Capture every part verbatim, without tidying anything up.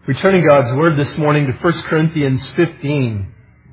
We turn in God's Word this morning to First Corinthians fifteen.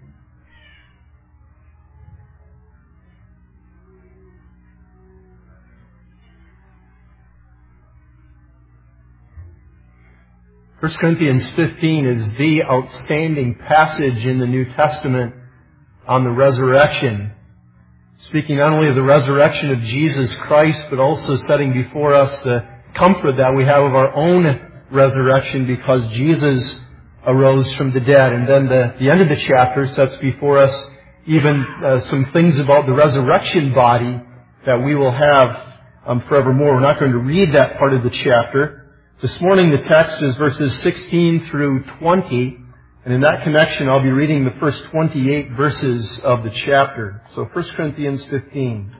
First Corinthians fifteen is the outstanding passage in the New Testament on the resurrection, speaking not only of the resurrection of Jesus Christ, but also setting before us the comfort that we have of our own resurrection because Jesus arose from the dead. And then the, the end of the chapter sets before us even uh, some things about the resurrection body that we will have um, forevermore. We're not going to read that part of the chapter. This morning the text is verses sixteen through twenty, and in that connection I'll be reading the first twenty-eight verses of the chapter. So First Corinthians fifteen.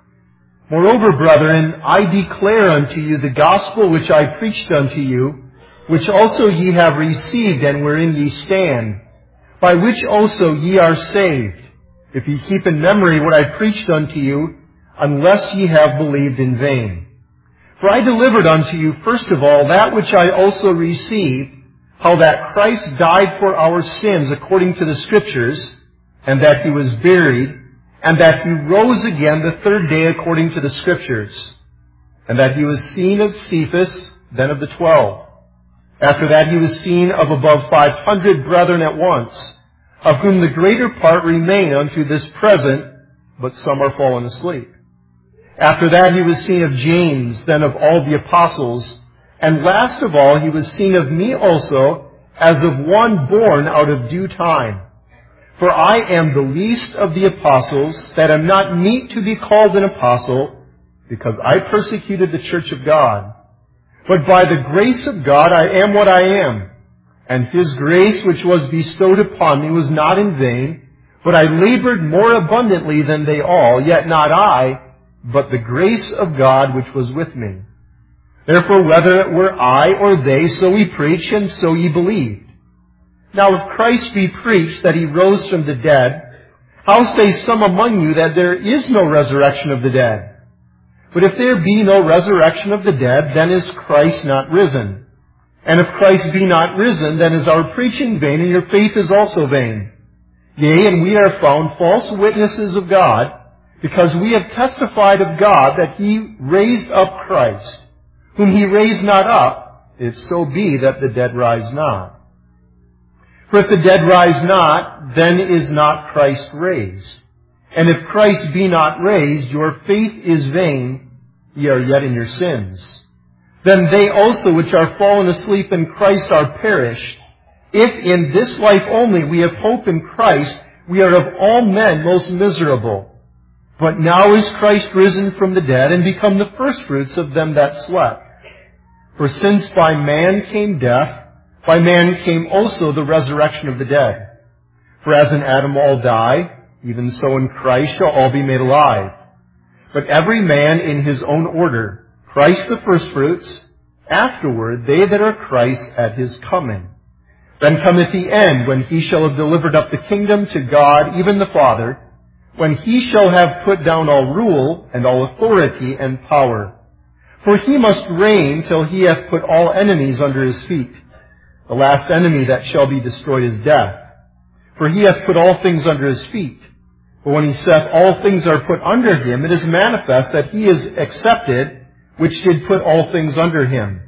Moreover, brethren, I declare unto you the gospel which I preached unto you, which also ye have received, and wherein ye stand, by which also ye are saved, if ye keep in memory what I preached unto you, unless ye have believed in vain. For I delivered unto you first of all that which I also received, how that Christ died for our sins according to the Scriptures, and that he was buried, and that he rose again the third day according to the Scriptures, and that he was seen of Cephas, then of the twelve. After that he was seen of above five hundred brethren at once, of whom the greater part remain unto this present, but some are fallen asleep. After that he was seen of James, then of all the apostles, and last of all he was seen of me also, as of one born out of due time. For I am the least of the apostles, that am not meet to be called an apostle, because I persecuted the church of God. But by the grace of God I am what I am. And his grace which was bestowed upon me was not in vain, but I labored more abundantly than they all, yet not I, but the grace of God which was with me. Therefore whether it were I or they, so we preach, and so ye believed. Now if Christ be preached that he rose from the dead, how say some among you that there is no resurrection of the dead? But if there be no resurrection of the dead, then is Christ not risen. And if Christ be not risen, then is our preaching vain, and your faith is also vain. Yea, and we are found false witnesses of God, because we have testified of God that he raised up Christ, whom he raised not up, if so be that the dead rise not. For if the dead rise not, then is not Christ raised. And if Christ be not raised, your faith is vain, ye are yet in your sins. Then they also which are fallen asleep in Christ are perished. If in this life only we have hope in Christ, we are of all men most miserable. But now is Christ risen from the dead, and become the firstfruits of them that slept. For since by man came death, by man came also the resurrection of the dead. For as in Adam all die, even so in Christ shall all be made alive. But every man in his own order, Christ the firstfruits, afterward they that are Christ at his coming. Then cometh the end, when he shall have delivered up the kingdom to God, even the Father, when he shall have put down all rule, and all authority and power. For he must reign till he hath put all enemies under his feet. The last enemy that shall be destroyed is death. For he hath put all things under his feet. But when he saith all things are put under him, it is manifest that he is accepted, which did put all things under him.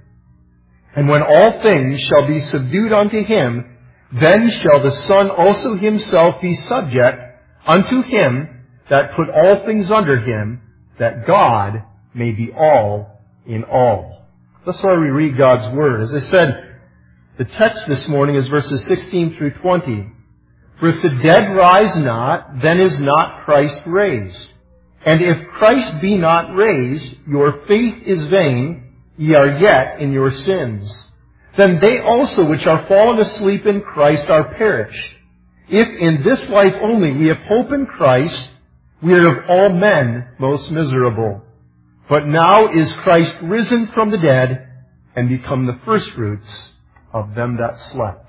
And when all things shall be subdued unto him, then shall the Son also himself be subject unto him that put all things under him, that God may be all in all. That's why we read God's Word. As I said, the text this morning is verses sixteen through twenty. For if the dead rise not, then is not Christ raised. And if Christ be not raised, your faith is vain, ye are yet in your sins. Then they also which are fallen asleep in Christ are perished. If in this life only we have hope in Christ, we are of all men most miserable. But now is Christ risen from the dead, and become the firstfruits of them that slept.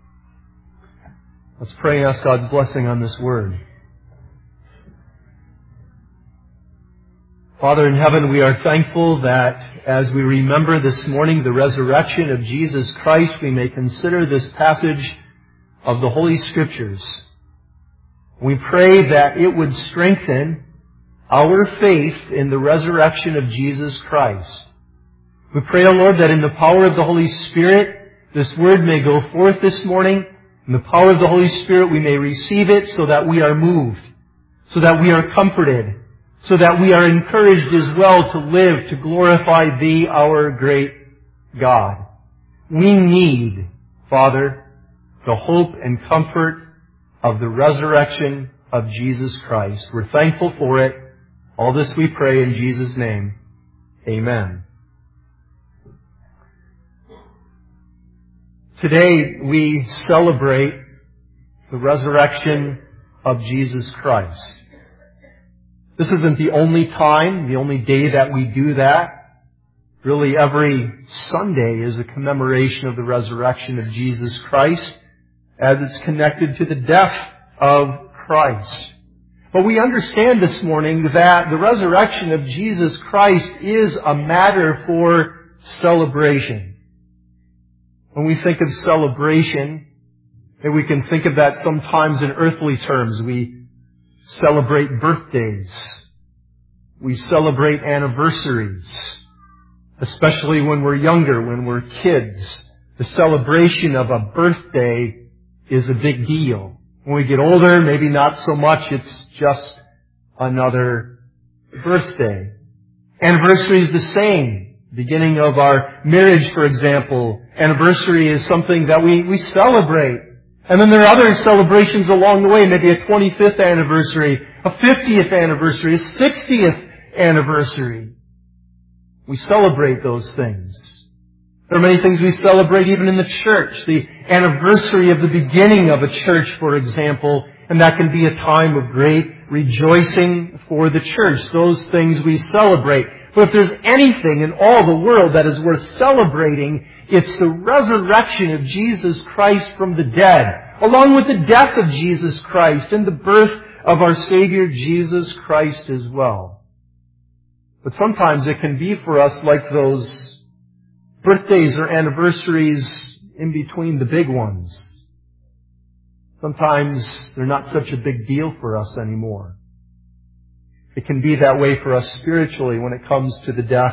Let's pray and ask God's blessing on this word. Father in heaven, we are thankful that as we remember this morning the resurrection of Jesus Christ, we may consider this passage of the Holy Scriptures. We pray that it would strengthen our faith in the resurrection of Jesus Christ. We pray, O Lord, that in the power of the Holy Spirit, this word may go forth this morning. In the power of the Holy Spirit, we may receive it so that we are moved, so that we are comforted, so that we are encouraged as well to live to glorify Thee, our great God. We need, Father, the hope and comfort of the resurrection of Jesus Christ. We're thankful for it. All this we pray in Jesus' name. Amen. Today we celebrate the resurrection of Jesus Christ. This isn't the only time, the only day that we do that. Really, every Sunday is a commemoration of the resurrection of Jesus Christ as it's connected to the death of Christ. But we understand this morning that the resurrection of Jesus Christ is a matter for celebration. When we think of celebration, and we can think of that sometimes in earthly terms. We celebrate birthdays. We celebrate anniversaries, especially when we're younger, when we're kids. The celebration of a birthday is a big deal. When we get older, maybe not so much. It's just another birthday. Anniversary is the same. Beginning of our marriage, for example, anniversary is something that we, we celebrate. And then there are other celebrations along the way, maybe a twenty-fifth anniversary, a fiftieth anniversary, a sixtieth anniversary. We celebrate those things. There are many things we celebrate even in the church. The anniversary of the beginning of a church, for example, and that can be a time of great rejoicing for the church. Those things we celebrate. But if there's anything in all the world that is worth celebrating, it's the resurrection of Jesus Christ from the dead, along with the death of Jesus Christ and the birth of our Savior Jesus Christ as well. But sometimes it can be for us like those birthdays or anniversaries in between the big ones. Sometimes they're not such a big deal for us anymore. It can be that way for us spiritually when it comes to the death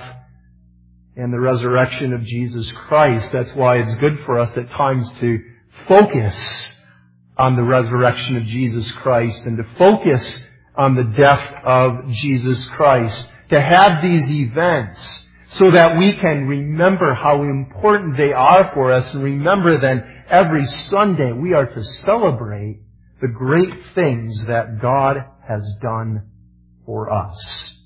and the resurrection of Jesus Christ. That's why it's good for us at times to focus on the resurrection of Jesus Christ and to focus on the death of Jesus Christ. To have these events so that we can remember how important they are for us and remember then every Sunday we are to celebrate the great things that God has done for us.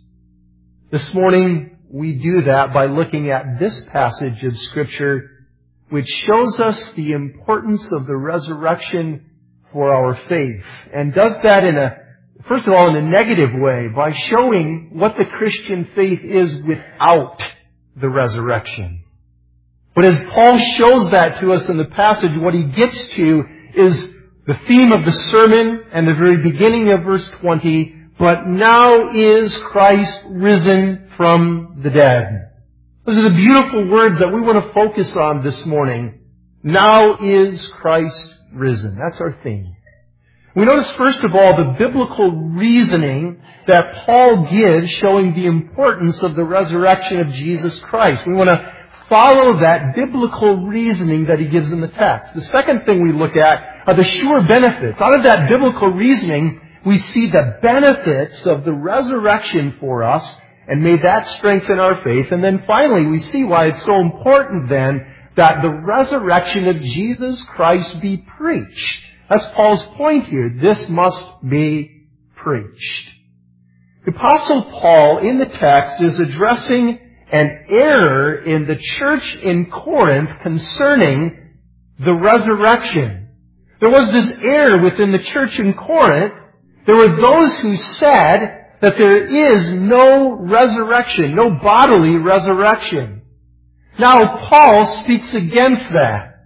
This morning we do that by looking at this passage of Scripture which shows us the importance of the resurrection for our faith, and does that in a, first of all, in a negative way by showing what the Christian faith is without the resurrection. But as Paul shows that to us in the passage, what he gets to is the theme of the sermon and the very beginning of verse twenty, but now is Christ risen from the dead. Those are the beautiful words that we want to focus on this morning. Now is Christ risen. That's our theme. We notice first of all the biblical reasoning that Paul gives showing the importance of the resurrection of Jesus Christ. We want to follow that biblical reasoning that he gives in the text. The second thing we look at are the sure benefits. Out of that biblical reasoning, we see the benefits of the resurrection for us, and may that strengthen our faith. And then finally, we see why it's so important then that the resurrection of Jesus Christ be preached. That's Paul's point here. This must be preached. The Apostle Paul in the text is addressing an error in the church in Corinth concerning the resurrection. There was this error within the church in Corinth. There were those who said that there is no resurrection, no bodily resurrection. Now, Paul speaks against that.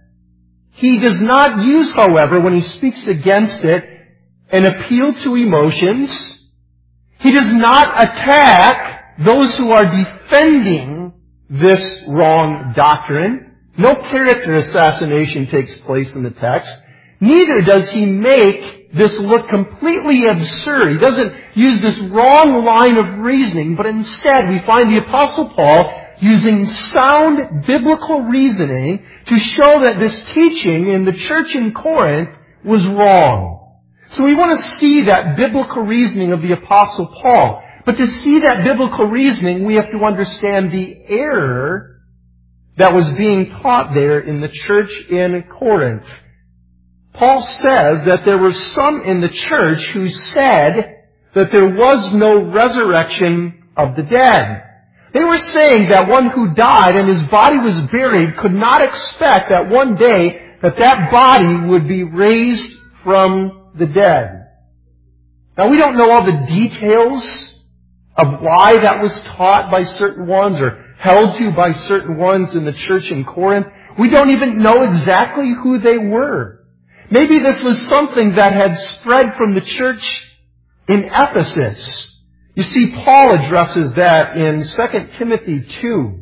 He does not use, however, when he speaks against it, an appeal to emotions. He does not attack those who are defending this wrong doctrine. No character assassination takes place in the text. Neither does he make this look completely absurd. He doesn't use this wrong line of reasoning, but instead we find the Apostle Paul using sound biblical reasoning to show that this teaching in the church in Corinth was wrong. So we want to see that biblical reasoning of the Apostle Paul. But to see that biblical reasoning, we have to understand the error that was being taught there in the church in Corinth. Paul says that there were some in the church who said that there was no resurrection of the dead. They were saying that one who died and his body was buried could not expect that one day that that body would be raised from the dead. Now, we don't know all the details of why that was taught by certain ones or held to by certain ones in the church in Corinth. We don't even know exactly who they were. Maybe this was something that had spread from the church in Ephesus. You see, Paul addresses that in Second Timothy two.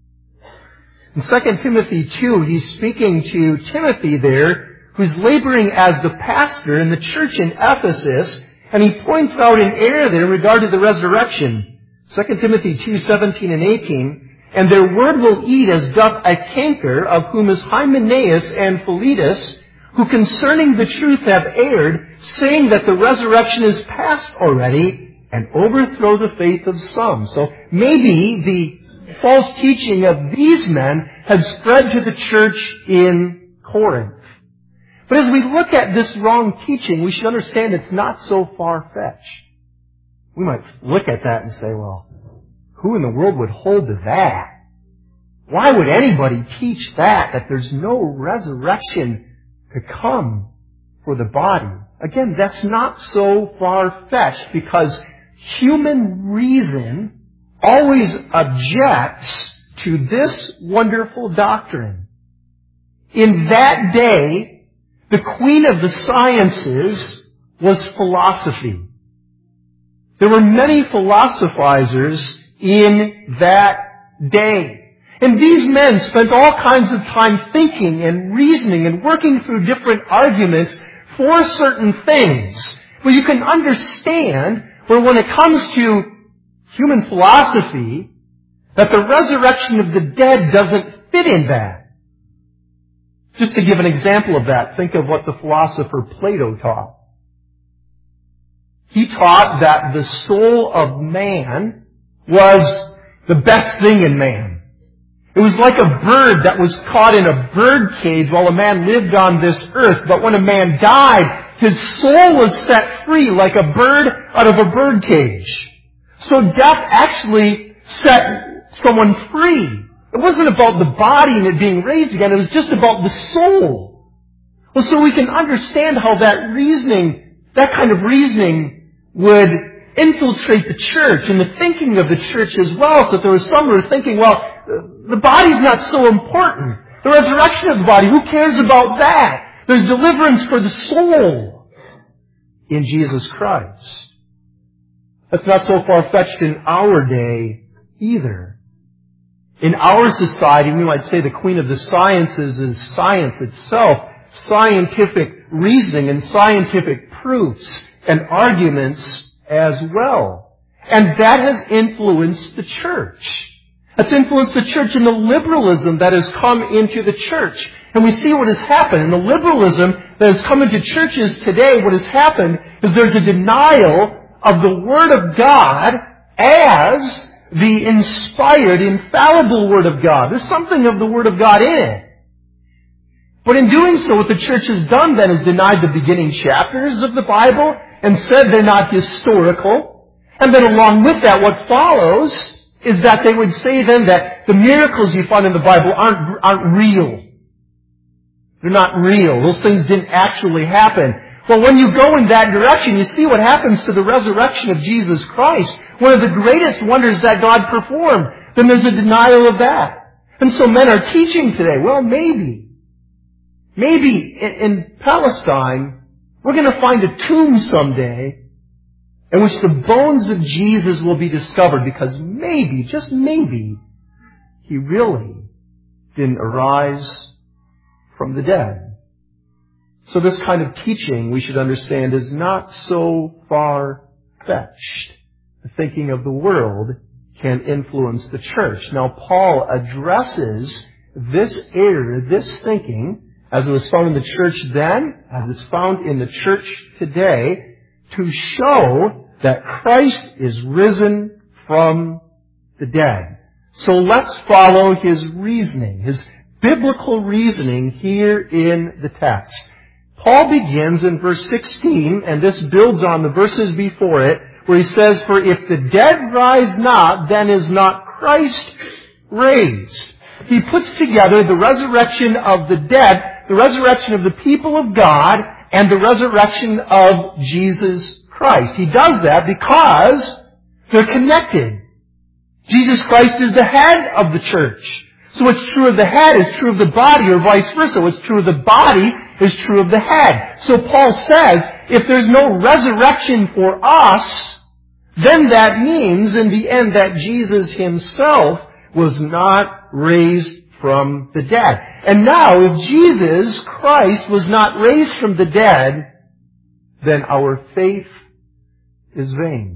In Second Timothy two, he's speaking to Timothy there, who's laboring as the pastor in the church in Ephesus, and he points out an error there in regard to the resurrection. Second Timothy two, seventeen and eighteen, "And their word will eat as doth a canker, of whom is Hymenaeus and Philetus, who concerning the truth have erred, saying that the resurrection is past already, and overthrow the faith of some." So maybe the false teaching of these men had spread to the church in Corinth. But as we look at this wrong teaching, we should understand it's not so far-fetched. We might look at that and say, well, who in the world would hold to that? Why would anybody teach that, that there's no resurrection to come for the body? Again, that's not so far-fetched, because human reason always objects to this wonderful doctrine. In that day, the queen of the sciences was philosophy. There were many philosophizers in that day. And these men spent all kinds of time thinking and reasoning and working through different arguments for certain things. Well, you can understand where when it comes to human philosophy, that the resurrection of the dead doesn't fit in that. Just to give an example of that, think of what the philosopher Plato taught. He taught that the soul of man was the best thing in man. It was like a bird that was caught in a bird cage while a man lived on this earth. But when a man died, his soul was set free like a bird out of a bird cage. So death actually set someone free. It wasn't about the body and it being raised again. It was just about the soul. Well, so we can understand how that reasoning, that kind of reasoning would infiltrate the church and the thinking of the church as well. So if there was some who were thinking, well, the body's not so important. The resurrection of the body, who cares about that? There's deliverance for the soul in Jesus Christ. That's not so far-fetched in our day either. In our society, we might say the queen of the sciences is science itself, scientific reasoning and scientific proofs and arguments as well. And that has influenced the church. That's influenced the church in the liberalism that has come into the church. And we see what has happened. In the liberalism that has come into churches today, what has happened is there's a denial of the Word of God as the inspired, infallible Word of God. There's something of the Word of God in it. But in doing so, what the church has done then is denied the beginning chapters of the Bible and said they're not historical. And then along with that, what follows is that they would say then that the miracles you find in the Bible aren't, aren't real. They're not real. Those things didn't actually happen. Well, when you go in that direction, you see what happens to the resurrection of Jesus Christ, one of the greatest wonders that God performed. Then there's a denial of that. And so men are teaching today, well, maybe, maybe in, in Palestine, we're going to find a tomb someday in which the bones of Jesus will be discovered, because maybe, just maybe, He really didn't arise from the dead. So this kind of teaching, we should understand, is not so far-fetched. The thinking of the world can influence the church. Now, Paul addresses this error, this thinking, as it was found in the church then, as it's found in the church today, to show that Christ is risen from the dead. So let's follow his reasoning, his biblical reasoning here in the text. Paul begins in verse sixteen, and this builds on the verses before it, where he says, "For if the dead rise not, then is not Christ raised." He puts together the resurrection of the dead, the resurrection of the people of God, and the resurrection of Jesus Christ. He does that because they're connected. Jesus Christ is the head of the church. So what's true of the head is true of the body, or vice versa. What's true of the body is true of the head. So Paul says, if there's no resurrection for us, then that means in the end that Jesus himself was not raised from the dead. And now, if Jesus Christ was not raised from the dead, then our faith is vain.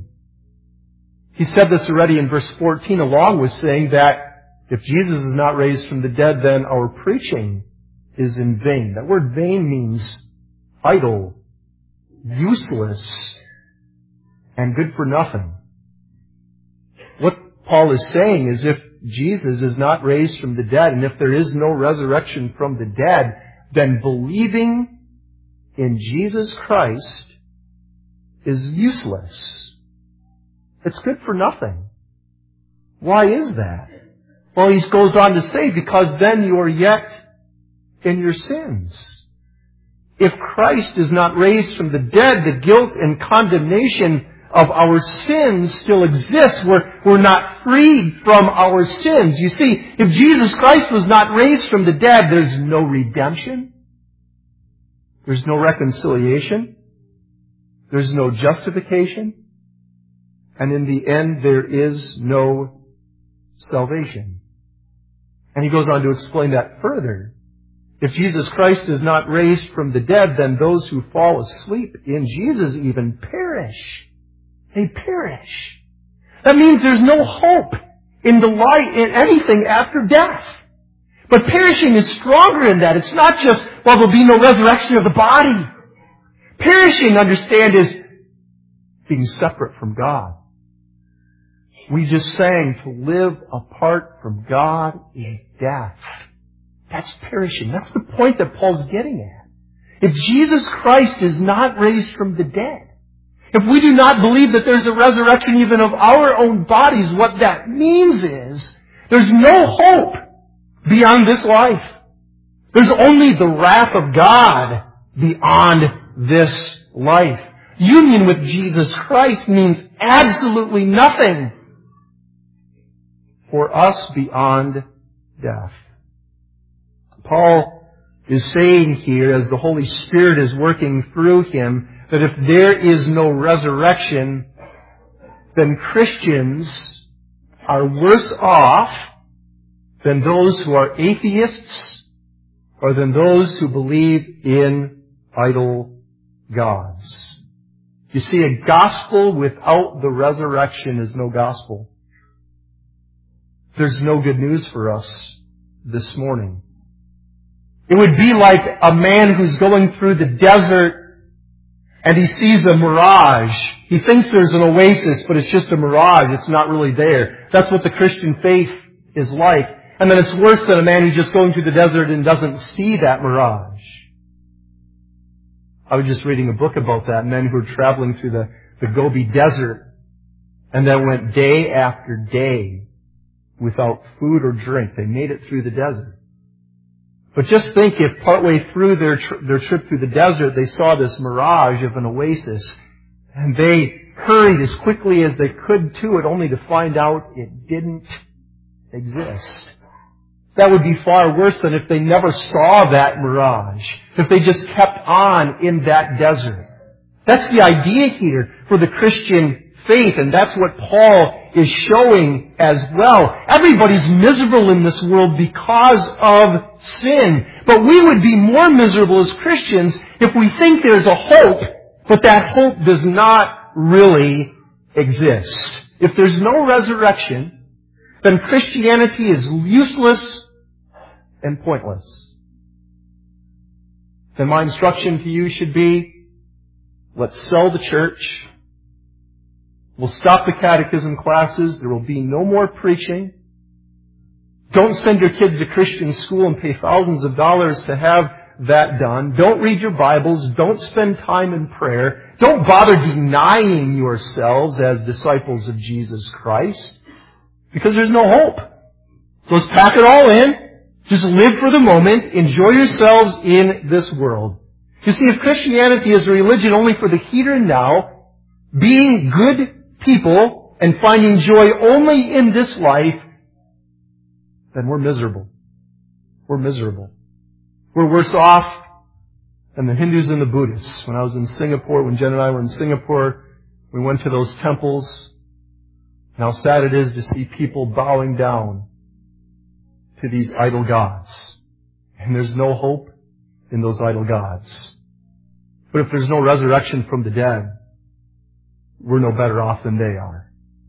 He said this already in verse fourteen, along with saying that if Jesus is not raised from the dead, then our preaching is in vain. That word vain means idle, useless, and good for nothing. What Paul is saying is if Jesus is not raised from the dead, and if there is no resurrection from the dead, then believing in Jesus Christ is useless. It's good for nothing. Why is that? Well, he goes on to say, because then you are yet in your sins. If Christ is not raised from the dead, the guilt and condemnation of our sins still exists. We're, we're not freed from our sins. You see, if Jesus Christ was not raised from the dead, there's no redemption. There's no reconciliation. There's no justification. And in the end, there is no salvation. And he goes on to explain that further. If Jesus Christ is not raised from the dead, then those who fall asleep in Jesus even perish. They perish. That means there's no hope in the light, in anything after death. But perishing is stronger in that. It's not just, well, there'll be no resurrection of the body. Perishing, understand, is being separate from God. We just sang, to live apart from God is death. That's perishing. That's the point that Paul's getting at. If Jesus Christ is not raised from the dead, if we do not believe that there's a resurrection even of our own bodies, what that means is there's no hope beyond this life. There's only the wrath of God beyond this life. Union with Jesus Christ means absolutely nothing for us beyond death. Paul is saying here, as the Holy Spirit is working through him, that if there is no resurrection, then Christians are worse off than those who are atheists or than those who believe in idol gods. You see, a gospel without the resurrection is no gospel. There's no good news for us this morning. It would be like a man who's going through the desert and he sees a mirage. He thinks there's an oasis, but it's just a mirage. It's not really there. That's what the Christian faith is like. And then it's worse than a man who's just going through the desert and doesn't see that mirage. I was just reading a book about that, men who were traveling through the, the Gobi Desert and then went day after day without food or drink. They made it through the desert. But just think if partway through their tr- their trip through the desert they saw this mirage of an oasis and they hurried as quickly as they could to it only to find out it didn't exist. That would be far worse than if they never saw that mirage, if they just kept on in that desert. That's the idea here for the Christian faith, and that's what Paul is showing as well. Everybody's miserable in this world because of sin. But we would be more miserable as Christians if we think there's a hope, but that hope does not really exist. If there's no resurrection, then Christianity is useless and pointless. Then my instruction to you should be, let's sell the church. We'll stop the catechism classes. There will be no more preaching. Don't send your kids to Christian school and pay thousands of dollars to have that done. Don't read your Bibles. Don't spend time in prayer. Don't bother denying yourselves as disciples of Jesus Christ, because there's no hope. So let's pack it all in. Just live for the moment. Enjoy yourselves in this world. You see, if Christianity is a religion only for the here and now, being good people and finding joy only in this life, then we're miserable. We're miserable. We're worse off than the Hindus and the Buddhists. When I was in Singapore, when Jen and I were in Singapore, we went to those temples. And how sad it is to see people bowing down to these idol gods. And there's no hope in those idol gods. But if there's no resurrection from the dead, we're no better off than they are.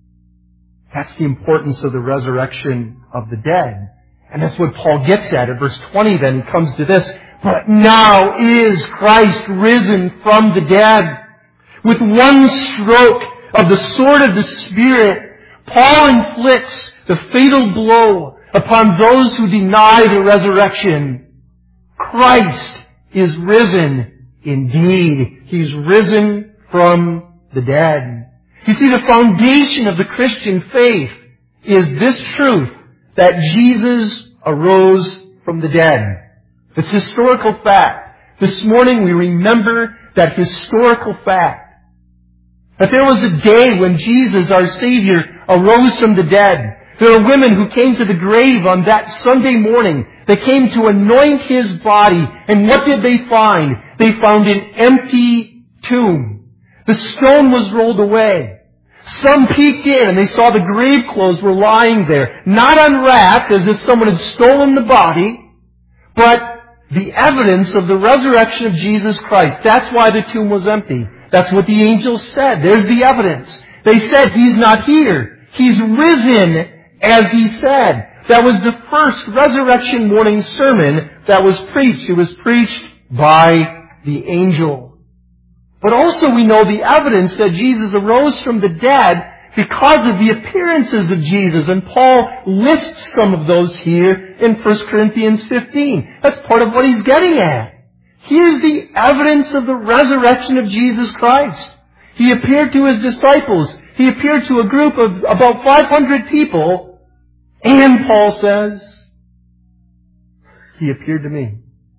That's the importance of the resurrection of the dead. And that's what Paul gets at. At verse twenty then, he comes to this. But now is Christ risen from the dead. With one stroke of the sword of the Spirit, Paul inflicts the fatal blow upon those who deny the resurrection. Christ is risen indeed. He's risen from the dead. You see, the foundation of the Christian faith is this truth, that Jesus arose from the dead. It's historical fact. This morning we remember that historical fact. That there was a day when Jesus, our Savior, arose from the dead. There were women who came to the grave on that Sunday morning. They came to anoint His body. And what did they find? They found an empty tomb. The stone was rolled away. Some peeked in and they saw the grave clothes were lying there. Not unwrapped as if someone had stolen the body, but the evidence of the resurrection of Jesus Christ. That's why the tomb was empty. That's what the angels said. There's the evidence. They said, He's not here. He's risen as He said. That was the first resurrection morning sermon that was preached. It was preached by the angel. But also we know the evidence that Jesus arose from the dead because of the appearances of Jesus. And Paul lists some of those here in First Corinthians fifteen. That's part of what he's getting at. Here's the evidence of the resurrection of Jesus Christ. He appeared to His disciples. He appeared to a group of about five hundred people. And Paul says, He appeared to me.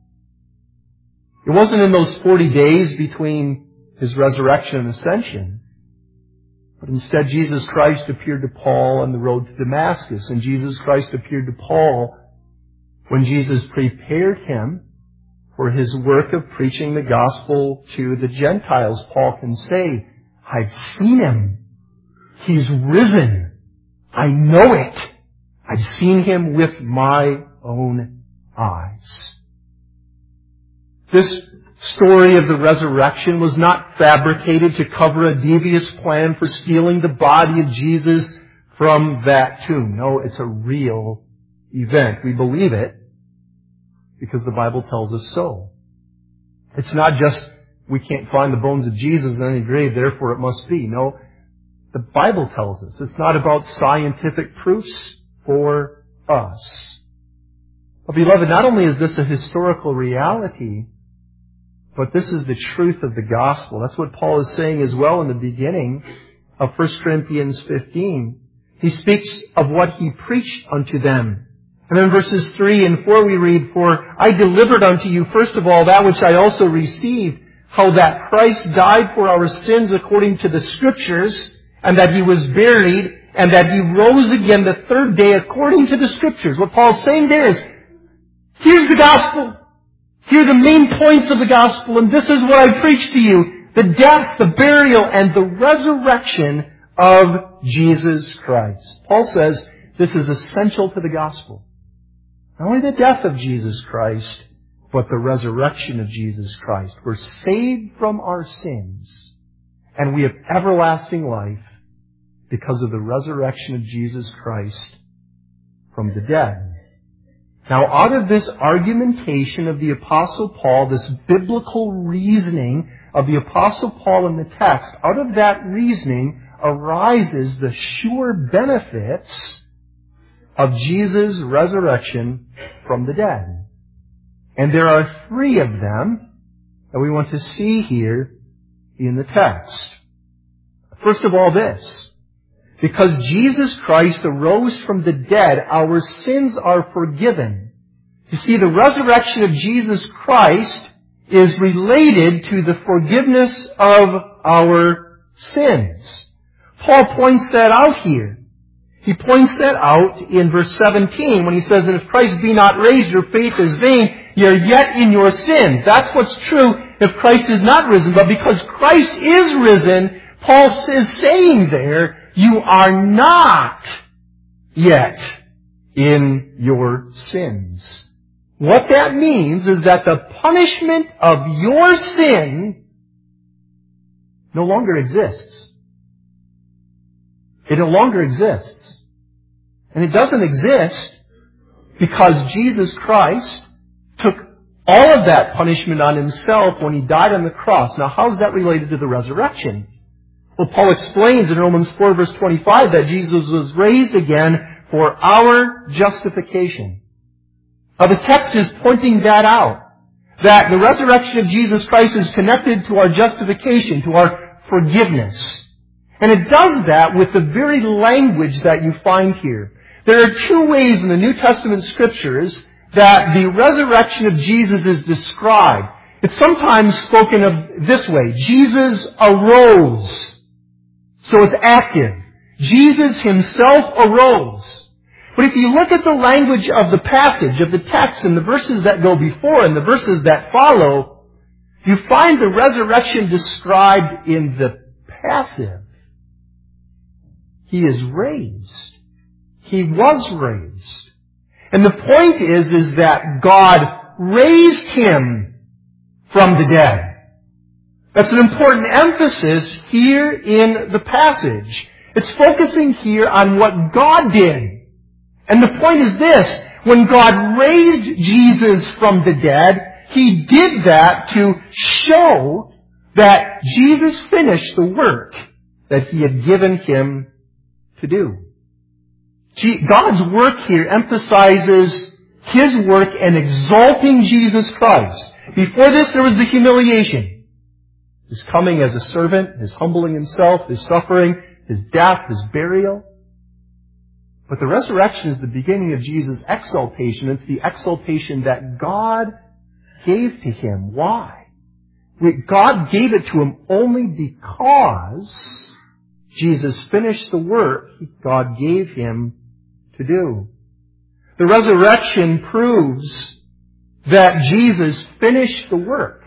It wasn't in those forty days between His resurrection and ascension. But instead, Jesus Christ appeared to Paul on the road to Damascus. And Jesus Christ appeared to Paul when Jesus prepared him for his work of preaching the gospel to the Gentiles. Paul can say, I've seen Him. He's risen. I know it. I've seen Him with my own eyes. This story of the resurrection was not fabricated to cover a devious plan for stealing the body of Jesus from that tomb. No, it's a real event. We believe it because the Bible tells us so. It's not just, we can't find the bones of Jesus in any grave, therefore it must be. No, the Bible tells us. It's not about scientific proofs for us. But beloved, not only is this a historical reality, but this is the truth of the gospel. That's what Paul is saying as well in the beginning of First Corinthians fifteen. He speaks of what he preached unto them. And then verses three and four we read, For I delivered unto you first of all that which I also received, how that Christ died for our sins according to the Scriptures, and that He was buried, and that He rose again the third day according to the Scriptures. What Paul's saying there is, here's the gospel. Here are the main points of the gospel, and this is what I preach to you. The death, the burial, and the resurrection of Jesus Christ. Paul says this is essential to the gospel. Not only the death of Jesus Christ, but the resurrection of Jesus Christ. We're saved from our sins, and we have everlasting life because of the resurrection of Jesus Christ from the dead. Now, out of this argumentation of the Apostle Paul, this biblical reasoning of the Apostle Paul in the text, out of that reasoning arises the sure benefits of Jesus' resurrection from the dead. And there are three of them that we want to see here in the text. First of all, this. Because Jesus Christ arose from the dead, our sins are forgiven. You see, the resurrection of Jesus Christ is related to the forgiveness of our sins. Paul points that out here. He points that out in verse seventeen when he says that if Christ be not raised, your faith is vain, ye are yet in your sins. That's what's true if Christ is not risen. But because Christ is risen, Paul is saying there, you are not yet in your sins. What that means is that the punishment of your sin no longer exists. It no longer exists. And it doesn't exist because Jesus Christ took all of that punishment on Himself when He died on the cross. Now, how is that related to the resurrection? Well, Paul explains in Romans four, verse twenty-five, that Jesus was raised again for our justification. Now, the text is pointing that out, that the resurrection of Jesus Christ is connected to our justification, to our forgiveness. And it does that with the very language that you find here. There are two ways in the New Testament Scriptures that the resurrection of Jesus is described. It's sometimes spoken of this way: Jesus arose. So it's active. Jesus Himself arose. But if you look at the language of the passage, of the text, and the verses that go before and the verses that follow, you find the resurrection described in the passive. He is raised. He was raised. And the point is, is that God raised Him from the dead. That's an important emphasis here in the passage. It's focusing here on what God did. And the point is this: when God raised Jesus from the dead, He did that to show that Jesus finished the work that He had given Him to do. God's work here emphasizes His work in exalting Jesus Christ. Before this, there was the humiliation. His coming as a servant, His humbling Himself, His suffering, His death, His burial. But the resurrection is the beginning of Jesus' exaltation. It's the exaltation that God gave to Him. Why? God gave it to Him only because Jesus finished the work God gave Him to do. The resurrection proves that Jesus finished the work.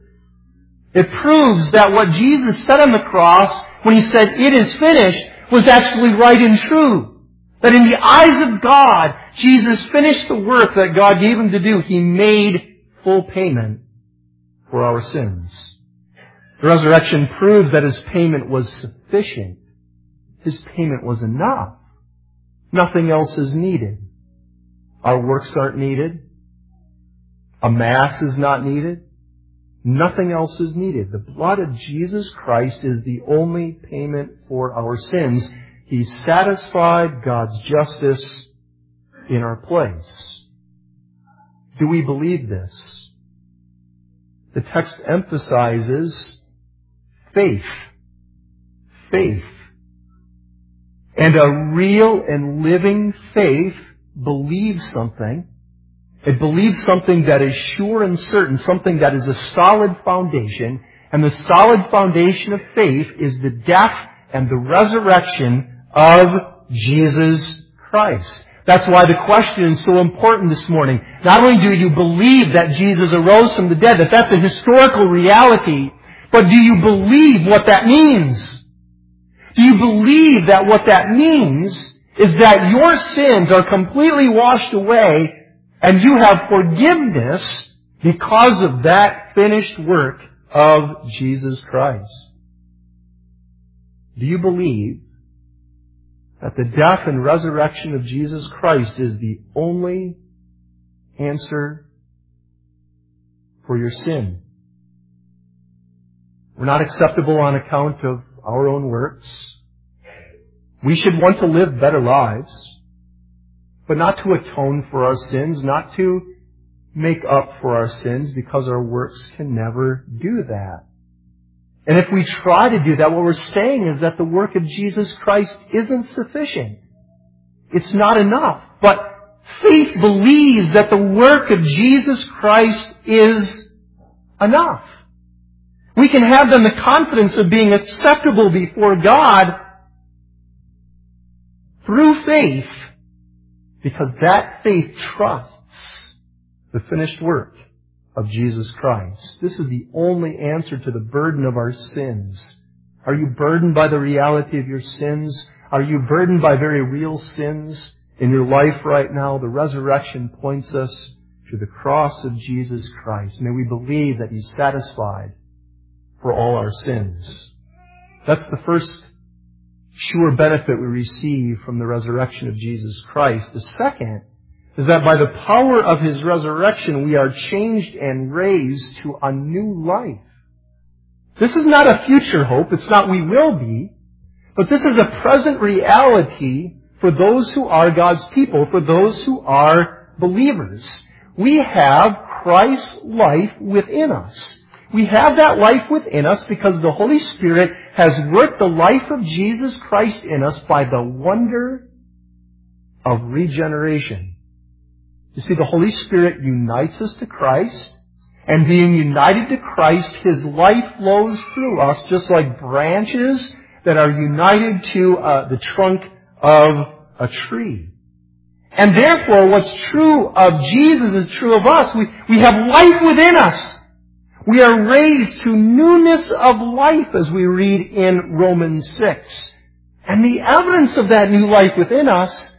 It proves that what Jesus said on the cross when He said, "It is finished," was actually right and true. That in the eyes of God, Jesus finished the work that God gave Him to do. He made full payment for our sins. The resurrection proves that His payment was sufficient. His payment was enough. Nothing else is needed. Our works aren't needed. A Mass is not needed. Nothing else is needed. The blood of Jesus Christ is the only payment for our sins. He satisfied God's justice in our place. Do we believe this? The text emphasizes faith. Faith. And a real and living faith believes something. It believes something that is sure and certain, something that is a solid foundation. And the solid foundation of faith is the death and the resurrection of Jesus Christ. That's why the question is so important this morning. Not only do you believe that Jesus arose from the dead, that that's a historical reality, But do you believe what that means? Do you believe that what that means is that your sins are completely washed away and you have forgiveness because of that finished work of Jesus Christ? Do you believe that the death and resurrection of Jesus Christ is the only answer for your sin? We're not acceptable on account of our own works. We should want to live better lives, but not to atone for our sins, not to make up for our sins, because our works can never do that. And if we try to do that, what we're saying is that the work of Jesus Christ isn't sufficient. It's not enough. But faith believes that the work of Jesus Christ is enough. We can have then the confidence of being acceptable before God through faith, because that faith trusts the finished work of Jesus Christ. This is the only answer to the burden of our sins. Are you burdened by the reality of your sins? Are you burdened by very real sins in your life right now? The resurrection points us to the cross of Jesus Christ. May we believe that He's satisfied for all our sins. That's the first sure benefit we receive from the resurrection of Jesus Christ. The second is that by the power of His resurrection, we are changed and raised to a new life. This is not a future hope. It's not we will be. But this is a present reality for those who are God's people, for those who are believers. We have Christ's life within us. We have that life within us because the Holy Spirit has worked the life of Jesus Christ in us by the wonder of regeneration. You see, the Holy Spirit unites us to Christ, and being united to Christ, His life flows through us just like branches that are united to uh, the trunk of a tree. And therefore, what's true of Jesus is true of us. We, we have life within us. We are raised to newness of life, as we read in Romans six. And the evidence of that new life within us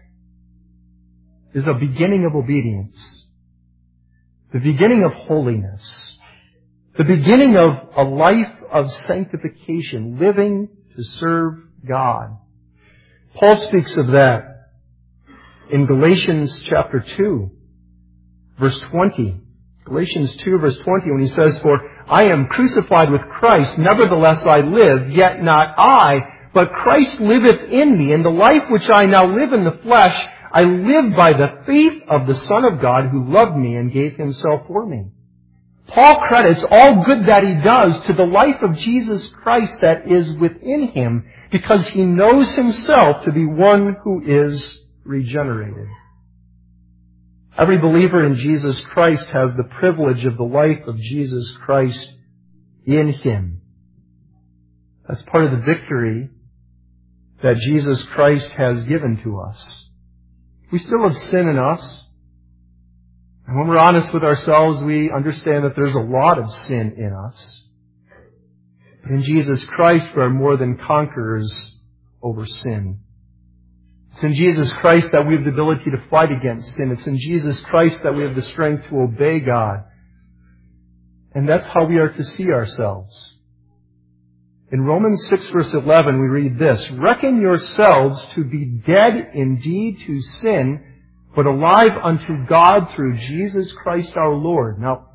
is a beginning of obedience, the beginning of holiness, the beginning of a life of sanctification, living to serve God. Paul speaks of that in Galatians chapter two, verse twenty. Galatians two, verse twenty, when he says, "For I am crucified with Christ, nevertheless I live, yet not I, but Christ liveth in me. And the life which I now live in the flesh, I live by the faith of the Son of God who loved me and gave Himself for me." Paul credits all good that he does to the life of Jesus Christ that is within him, because he knows himself to be one who is regenerated. Every believer in Jesus Christ has the privilege of the life of Jesus Christ in him. That's part of the victory that Jesus Christ has given to us. We still have sin in us. And when we're honest with ourselves, we understand that there's a lot of sin in us. But in Jesus Christ, we are more than conquerors over sin. It's in Jesus Christ that we have the ability to fight against sin. It's in Jesus Christ that we have the strength to obey God. And that's how we are to see ourselves. In Romans six, verse eleven, we read this, "Reckon yourselves to be dead indeed to sin, but alive unto God through Jesus Christ our Lord." Now,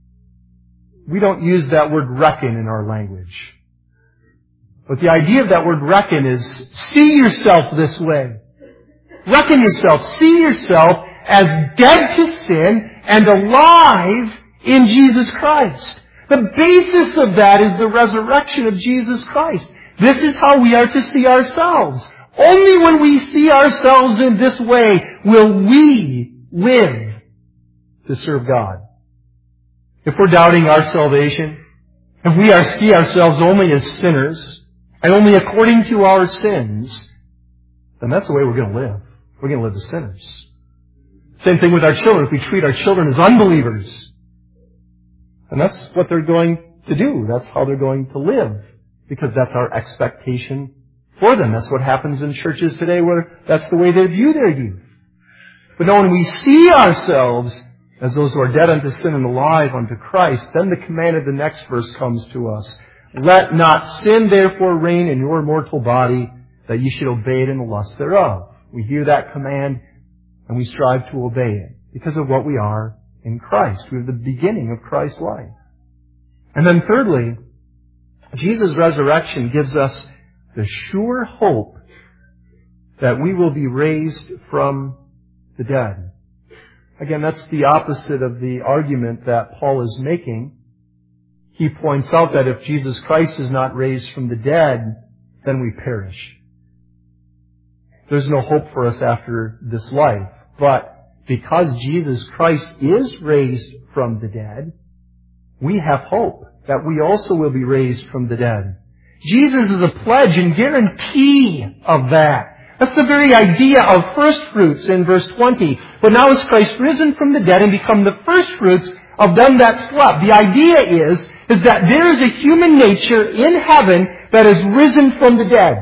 we don't use that word reckon in our language. But the idea of that word reckon is see yourself this way. Reckon yourself. See yourself as dead to sin and alive in Jesus Christ. The basis of that is the resurrection of Jesus Christ. This is how we are to see ourselves. Only when we see ourselves in this way will we live to serve God. If we're doubting our salvation, if we are see ourselves only as sinners, and only according to our sins, then that's the way we're going to live. We're going to live as sinners. Same thing with our children. If we treat our children as unbelievers, and that's what they're going to do. That's how they're going to live. Because that's our expectation for them. That's what happens in churches today where that's the way they view their youth. But now when we see ourselves as those who are dead unto sin and alive unto Christ, then the command of the next verse comes to us. Let not sin therefore reign in your mortal body, that ye should obey it in the lust thereof. We hear that command and we strive to obey it because of what we are in Christ. We are the beginning of Christ's life. And then thirdly, Jesus' resurrection gives us the sure hope that we will be raised from the dead. Again, that's the opposite of the argument that Paul is making. He points out that if Jesus Christ is not raised from the dead, then we perish. There's no hope for us after this life. But because Jesus Christ is raised from the dead, we have hope that we also will be raised from the dead. Jesus is a pledge and guarantee of that. That's the very idea of first fruits in verse twenty. But now is Christ risen from the dead and become the first fruits of them that slept. The idea is, is that there is a human nature in heaven that is risen from the dead.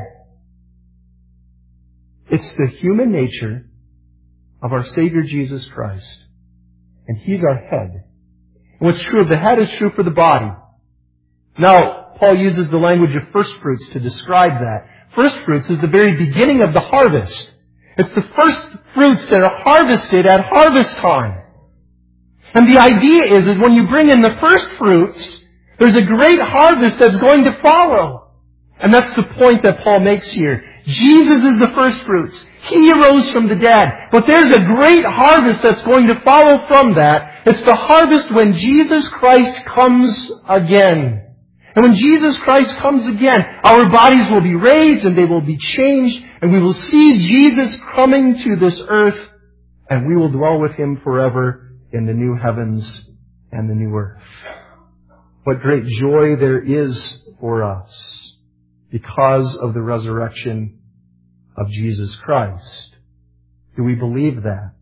It's the human nature of our Savior Jesus Christ. And He's our head. And what's true of the head is true for the body. Now, Paul uses the language of first fruits to describe that. First fruits is the very beginning of the harvest. It's the first fruits that are harvested at harvest time. And the idea is, is when you bring in the first fruits, there's a great harvest that's going to follow. And that's the point that Paul makes here. Jesus is the first fruits. He arose from the dead. But there's a great harvest that's going to follow from that. It's the harvest when Jesus Christ comes again. And when Jesus Christ comes again, our bodies will be raised and they will be changed, and we will see Jesus coming to this earth, and we will dwell with Him forever in the new heavens and the new earth. What great joy there is for us because of the resurrection of Jesus Christ. Do we believe that?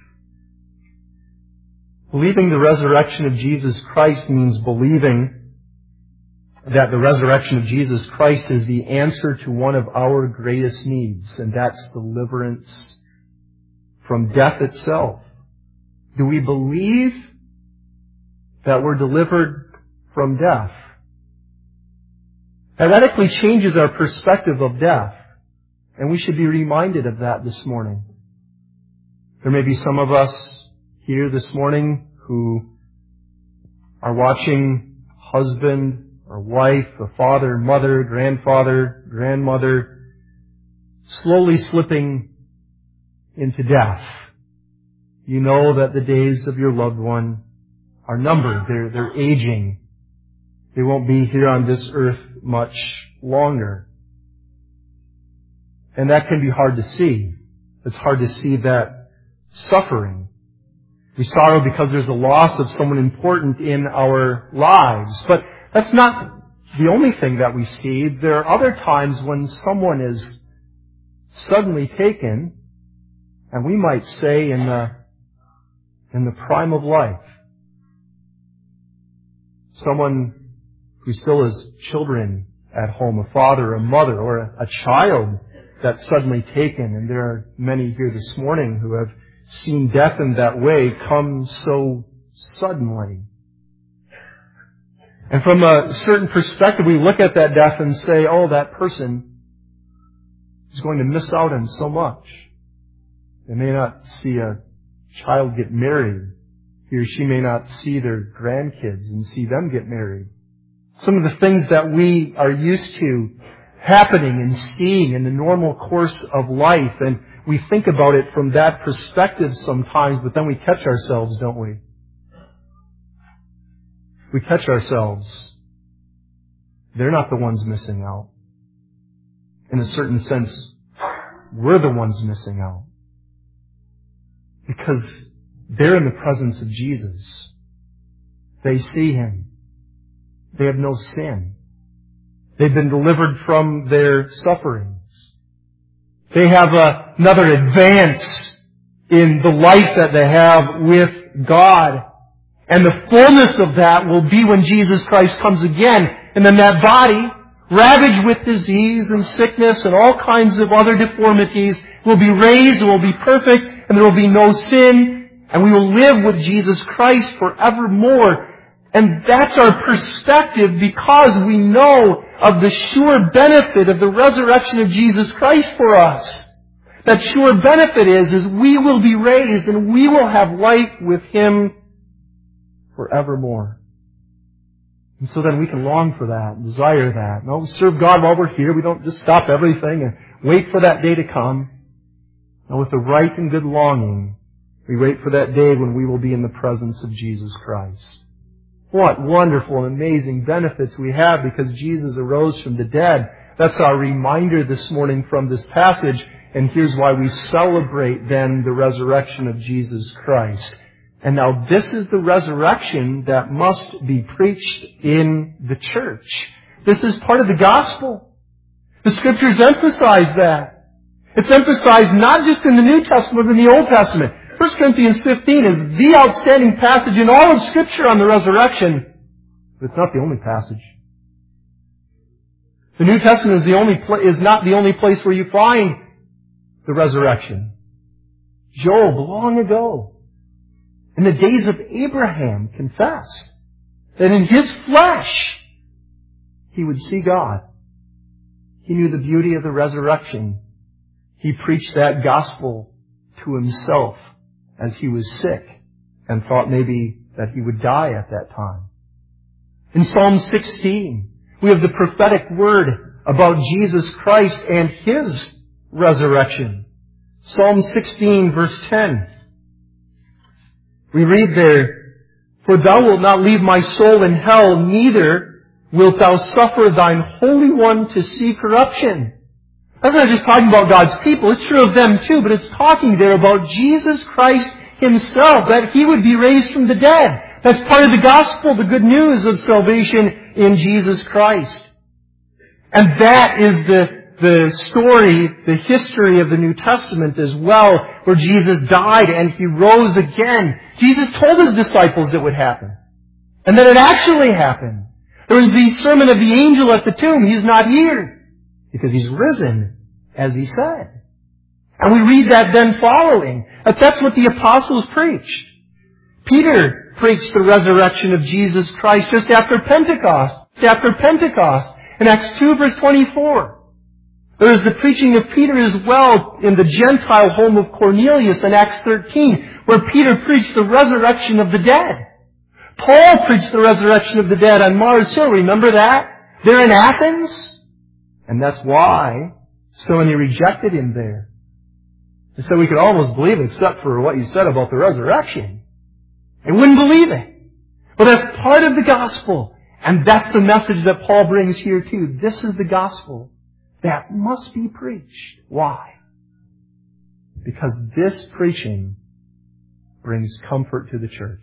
Believing the resurrection of Jesus Christ means believing that the resurrection of Jesus Christ is the answer to one of our greatest needs, and that's deliverance from death itself. Do we believe that we're delivered from death? That radically changes our perspective of death, and we should be reminded of that this morning. There may be some of us here this morning who are watching husband or wife, or father, mother, grandfather, grandmother, slowly slipping into death. You know that the days of your loved one are numbered. They're, they're aging. They won't be here on this earth much longer. And that can be hard to see. It's hard to see that suffering. We sorrow because there's a loss of someone important in our lives. But that's not the only thing that we see. There are other times when someone is suddenly taken, and we might say in the, in the prime of life. Someone who still has children at home, a father, a mother, or a, a child that's suddenly taken. And there are many here this morning who have seen death in that way come so suddenly. And from a certain perspective, we look at that death and say, oh, that person is going to miss out on so much. They may not see a child get married. He or she may not see their grandkids and see them get married. Some of the things that we are used to happening and seeing in the normal course of life, and we think about it from that perspective sometimes, but then we catch ourselves, don't we? We catch ourselves. They're not the ones missing out. In a certain sense, we're the ones missing out. Because they're in the presence of Jesus. They see Him. They have no sin. They've been delivered from their sufferings. They have a, another advance in the life that they have with God. And the fullness of that will be when Jesus Christ comes again. And then that body, ravaged with disease and sickness and all kinds of other deformities, will be raised and will be perfect, and there will be no sin, and we will live with Jesus Christ forevermore. And that's our perspective because we know of the sure benefit of the resurrection of Jesus Christ for us. That sure benefit is, is we will be raised and we will have life with Him forevermore. And so then we can long for that, and desire that. No, we serve God while we're here. We don't just stop everything and wait for that day to come. No, with the right and good longing, we wait for that day when we will be in the presence of Jesus Christ. What wonderful and amazing benefits we have because Jesus arose from the dead. That's our reminder this morning from this passage. And here's why we celebrate then the resurrection of Jesus Christ. And now this is the resurrection that must be preached in the church. This is part of the gospel. The Scriptures emphasize that. It's emphasized not just in the New Testament but in the Old Testament. First Corinthians fifteen is the outstanding passage in all of Scripture on the resurrection. But it's not the only passage. The New Testament is, the only pla- is not the only place where you find the resurrection. Job, long ago, in the days of Abraham, confessed that in his flesh he would see God. He knew the beauty of the resurrection. He preached that gospel to himself as he was sick and thought maybe that he would die at that time. In Psalm sixteen, we have the prophetic word about Jesus Christ and His resurrection. Psalm sixteen, verse ten. We read there, "For thou wilt not leave my soul in hell, neither wilt thou suffer thine Holy One to see corruption." That's not just talking about God's people. It's true of them too, but it's talking there about Jesus Christ Himself, that He would be raised from the dead. That's part of the gospel, the good news of salvation in Jesus Christ. And that is the, the story, the history of the New Testament as well, where Jesus died and He rose again. Jesus told His disciples it would happen. And then it actually happened. There was the sermon of the angel at the tomb. He's not here. Because He's risen, as He said. And we read that then following. That that's what the apostles preached. Peter preached the resurrection of Jesus Christ just after Pentecost. After Pentecost. In Acts two, verse twenty-four. There is the preaching of Peter as well in the Gentile home of Cornelius in Acts thirteen, where Peter preached the resurrection of the dead. Paul preached the resurrection of the dead on Mars Hill. Remember that? They're in Athens. And that's why so many rejected Him there. And so we could almost believe it except for what you said about the resurrection. They wouldn't believe it. But that's part of the gospel. And that's the message that Paul brings here too. This is the gospel that must be preached. Why? Because this preaching brings comfort to the church.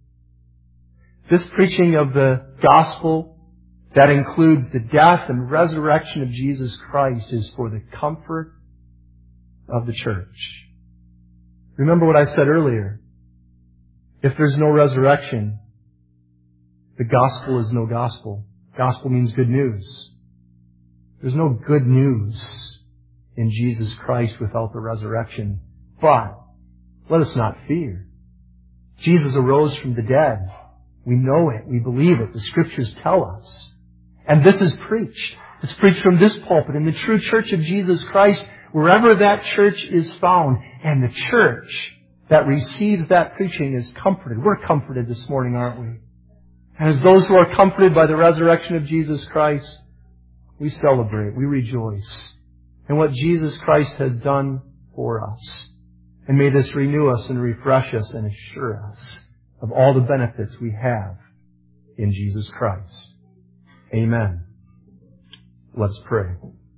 This preaching of the gospel that includes the death and resurrection of Jesus Christ is for the comfort of the church. Remember what I said earlier. If there's no resurrection, the gospel is no gospel. Gospel means good news. There's no good news in Jesus Christ without the resurrection. But let us not fear. Jesus arose from the dead. We know it. We believe it. The Scriptures tell us. And this is preached. It's preached from this pulpit in the true church of Jesus Christ, wherever that church is found. And the church that receives that preaching is comforted. We're comforted this morning, aren't we? And as those who are comforted by the resurrection of Jesus Christ, we celebrate, we rejoice in what Jesus Christ has done for us. And may this renew us and refresh us and assure us of all the benefits we have in Jesus Christ. Amen. Let's pray.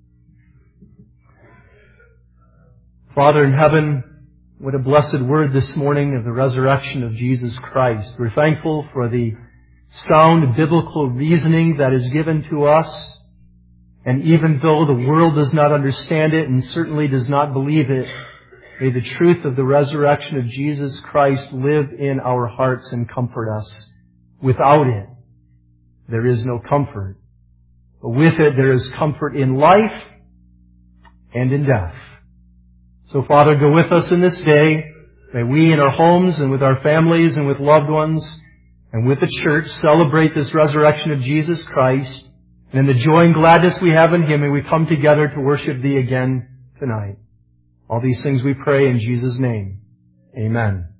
Father in heaven, what a blessed word this morning of the resurrection of Jesus Christ. We're thankful for the sound biblical reasoning that is given to us. And even though the world does not understand it and certainly does not believe it, May the truth of the resurrection of Jesus Christ live in our hearts and comfort us. Without it, there is no comfort. But with it, there is comfort in life and in death. So, Father, go with us in this day. May we in our homes and with our families and with loved ones and with the church celebrate this resurrection of Jesus Christ. And in the joy and gladness we have in Him, may we come together to worship Thee again tonight. All these things we pray in Jesus' name. Amen.